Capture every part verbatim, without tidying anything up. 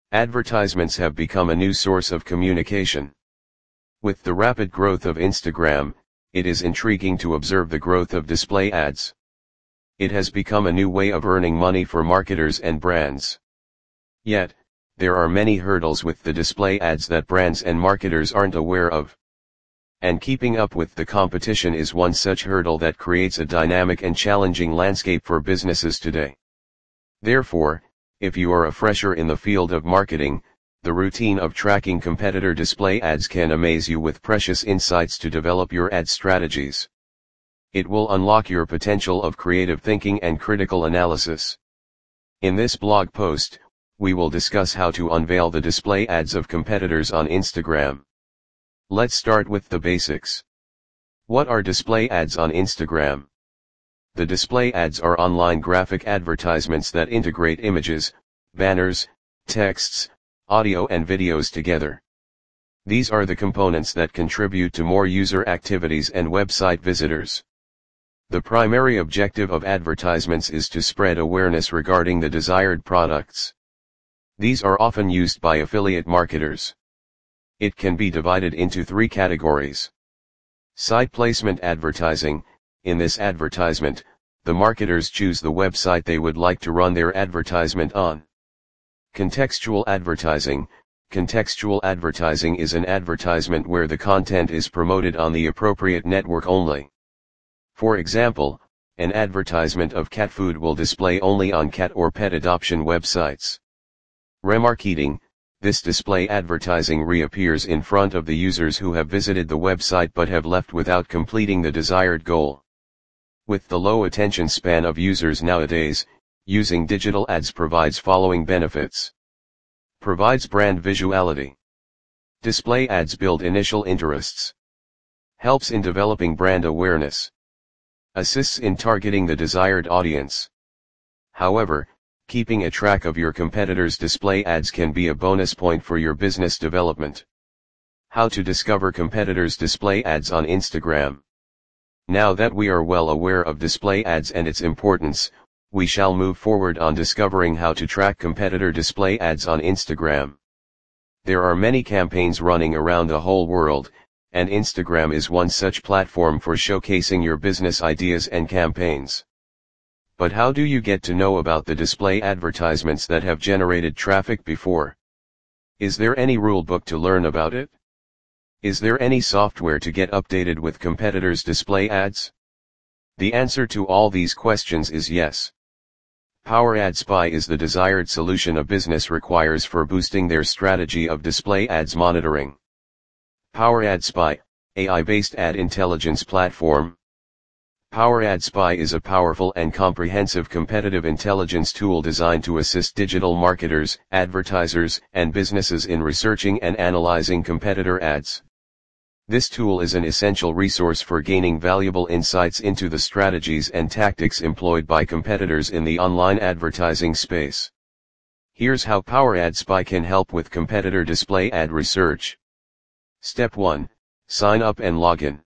Advertisements have become a new source of communication. With the rapid growth of Instagram, it is intriguing to observe the growth of display ads. It has become a new way of earning money for marketers and brands. Yet, there are many hurdles with the display ads that brands and marketers aren't aware of. And keeping up with the competition is one such hurdle that creates a dynamic and challenging landscape for businesses today. Therefore, if you are a fresher in the field of marketing, the routine of tracking competitor display ads can amaze you with precious insights to develop your ad strategies. It will unlock your potential of creative thinking and critical analysis. In this blog post, we will discuss how to unveil the display ads of competitors on Instagram. Let's start with the basics. What are display ads on Instagram? The display ads are online graphic advertisements that integrate images, banners, texts, audio and videos together. These are the components that contribute to more user activities and website visitors. The primary objective of advertisements is to spread awareness regarding the desired products. These are often used by affiliate marketers. It can be divided into three categories. Site placement advertising. In this advertisement, the marketers choose the website they would like to run their advertisement on. Contextual advertising. Contextual advertising is an advertisement where the content is promoted on the appropriate network only. For example, an advertisement of cat food will display only on cat or pet adoption websites. Remarketing. This display advertising reappears in front of the users who have visited the website but have left without completing the desired goal. With the low attention span of users nowadays, using digital ads provides following benefits. Provides brand visuality. Display ads build initial interests. Helps in developing brand awareness. Assists in targeting the desired audience. However, keeping a track of your competitors' display ads can be a bonus point for your business development. How to discover competitors' display ads on Instagram. Now that we are well aware of display ads and its importance, we shall move forward on discovering how to track competitor display ads on Instagram. There are many campaigns running around the whole world, and Instagram is one such platform for showcasing your business ideas and campaigns. But how do you get to know about the display advertisements that have generated traffic before? Is there any rule book to learn about it? Is there any software to get updated with competitors' display ads? The answer to all these questions is yes. Power Ad Spy is the desired solution a business requires for boosting their strategy of display ads monitoring. Power Ad Spy, A I-based ad intelligence platform. Power Ad Spy is a powerful and comprehensive competitive intelligence tool designed to assist digital marketers, advertisers, and businesses in researching and analyzing competitor ads. This tool is an essential resource for gaining valuable insights into the strategies and tactics employed by competitors in the online advertising space. Here's how Power Ad Spy can help with competitor display ad research. Step one. Sign up and log in.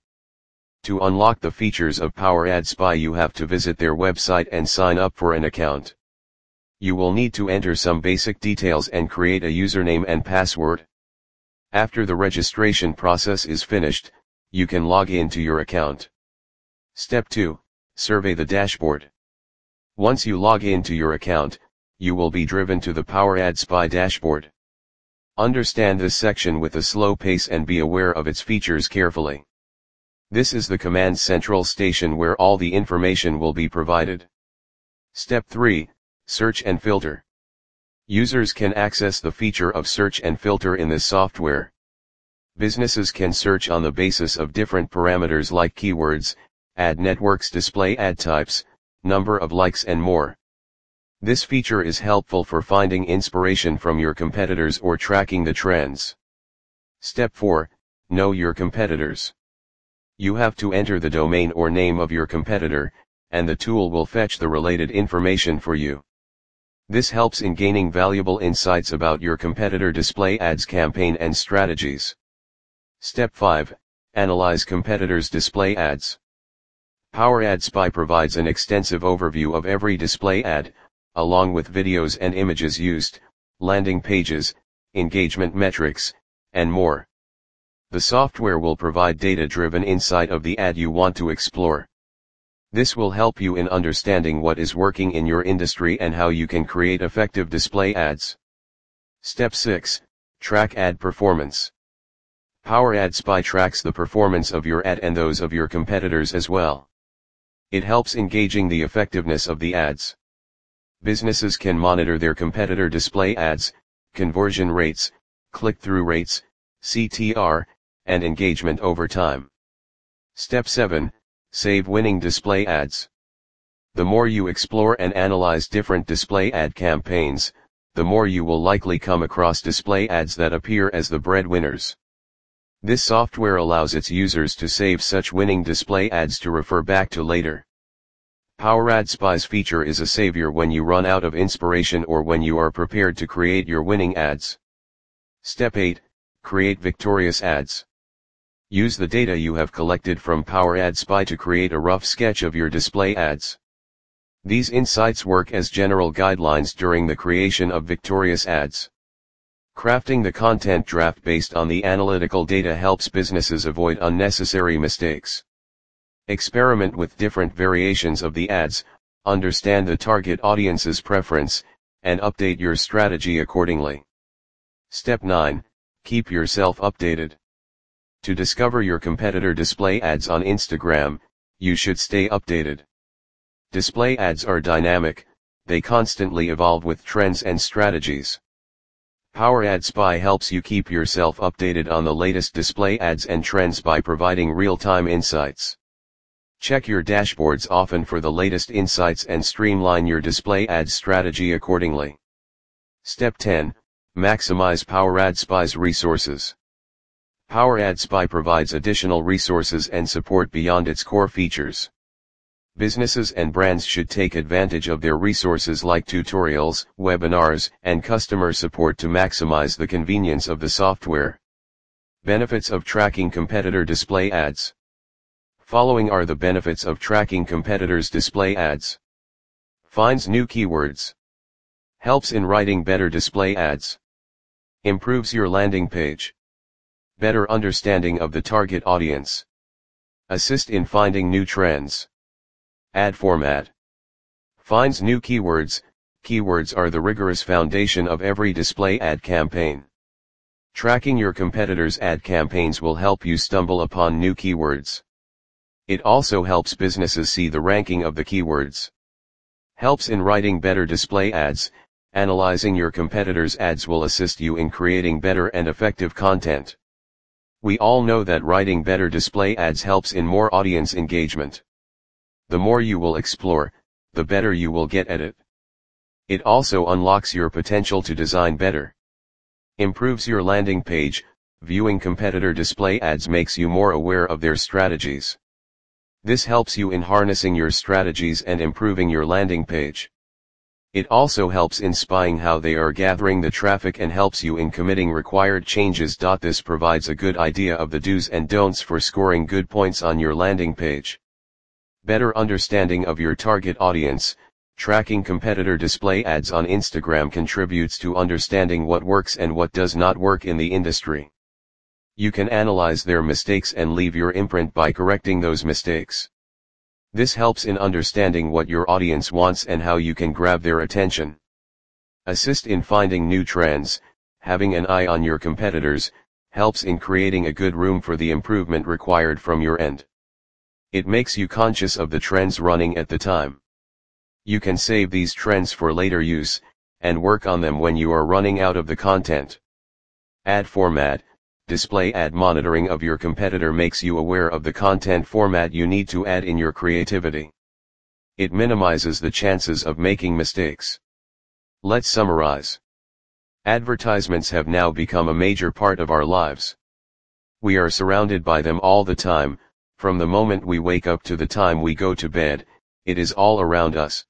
To unlock the features of Power Ad Spy, you have to visit their website and sign up for an account. You will need to enter some basic details and create a username and password. After the registration process is finished, you can log in to your account. Step two. Survey the dashboard. Once you log into your account, you will be driven to the Power Ad Spy dashboard. Understand this section with a slow pace and be aware of its features carefully. This is the command central station where all the information will be provided. Step three. Search and filter. Users can access the feature of search and filter in this software. Businesses can search on the basis of different parameters like keywords, ad networks, display ad types, number of likes and more. This feature is helpful for finding inspiration from your competitors or tracking the trends. Step four. Know your competitors. You have to enter the domain or name of your competitor, and the tool will fetch the related information for you. This helps in gaining valuable insights about your competitor display ads campaign and strategies. Step five. Analyze competitors' display ads. Power Ad Spy provides an extensive overview of every display ad, along with videos and images used, landing pages, engagement metrics, and more. The software will provide data-driven insight of the ad you want to explore. This will help you in understanding what is working in your industry and how you can create effective display ads. Step six. Track ad performance. Power Ad Spy tracks the performance of your ad and those of your competitors as well. It helps in gauging the effectiveness of the ads. Businesses can monitor their competitor display ads, conversion rates, click-through rates, C T R, and engagement over time. Step seven. Save winning display ads. The more you explore and analyze different display ad campaigns, the more you will likely come across display ads that appear as the breadwinners. This software allows its users to save such winning display ads to refer back to later. Power Ad Spy's feature is a savior when you run out of inspiration or when you are prepared to create your winning ads. Step eight. Create victorious ads. Use the data you have collected from Power Ad Spy to create a rough sketch of your display ads. These insights work as general guidelines during the creation of victorious ads. Crafting the content draft based on the analytical data helps businesses avoid unnecessary mistakes. Experiment with different variations of the ads, understand the target audience's preference, and update your strategy accordingly. Step nine. Keep yourself updated. To discover your competitor display ads on Instagram, you should stay updated. Display ads are dynamic, they constantly evolve with trends and strategies. Power Ad Spy helps you keep yourself updated on the latest display ads and trends by providing real-time insights. Check your dashboards often for the latest insights and streamline your display ad strategy accordingly. Step ten. Maximize Power Ad Spy's resources. Power Ad Spy provides additional resources and support beyond its core features. Businesses and brands should take advantage of their resources like tutorials, webinars, and customer support to maximize the convenience of the software. Benefits of tracking competitor display ads. Following are the benefits of tracking competitors' display ads. Finds new keywords. Helps in writing better display ads. Improves your landing page. Better understanding of the target audience. Assist in finding new trends. Ad format. Finds new keywords. Keywords are the rigorous foundation of every display ad campaign. Tracking your competitors' ad campaigns will help you stumble upon new keywords. It also helps businesses see the ranking of the keywords. Helps in writing better display ads. Analyzing your competitors' ads will assist you in creating better and effective content. We all know that writing better display ads helps in more audience engagement. The more you will explore, the better you will get at it. It also unlocks your potential to design better. Improves your landing page. Viewing competitor display ads makes you more aware of their strategies. This helps you in harnessing your strategies and improving your landing page. It also helps in spying how they are gathering the traffic and helps you in committing required changes. This provides a good idea of the do's and don'ts for scoring good points on your landing page. Better understanding of your target audience. Tracking competitor display ads on Instagram contributes to understanding what works and what does not work in the industry. You can analyze their mistakes and leave your imprint by correcting those mistakes. This helps in understanding what your audience wants and how you can grab their attention. Assist in finding new trends. Having an eye on your competitors helps in creating a good room for the improvement required from your end. It makes you conscious of the trends running at the time. You can save these trends for later use, and work on them when you are running out of the content. Ad format. Display ad monitoring of your competitor makes you aware of the content format you need to add in your creativity. It minimizes the chances of making mistakes. Let's summarize. Advertisements have now become a major part of our lives. We are surrounded by them all the time, from the moment we wake up to the time we go to bed, it is all around us.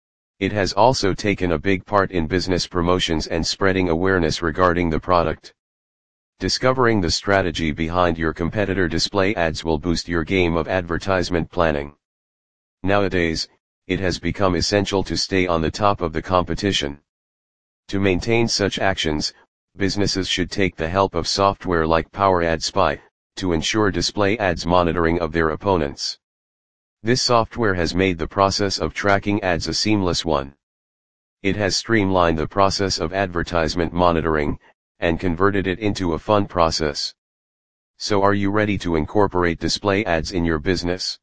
It has also taken a big part in business promotions and spreading awareness regarding the product. Discovering the strategy behind your competitor display ads will boost your game of advertisement planning. Nowadays, it has become essential to stay on the top of the competition. To maintain such actions, businesses should take the help of software like PowerAdSpy, to ensure display ads monitoring of their opponents. This software has made the process of tracking ads a seamless one. It has streamlined the process of advertisement monitoring, and converted it into a fun process. So are you ready to incorporate display ads in your business?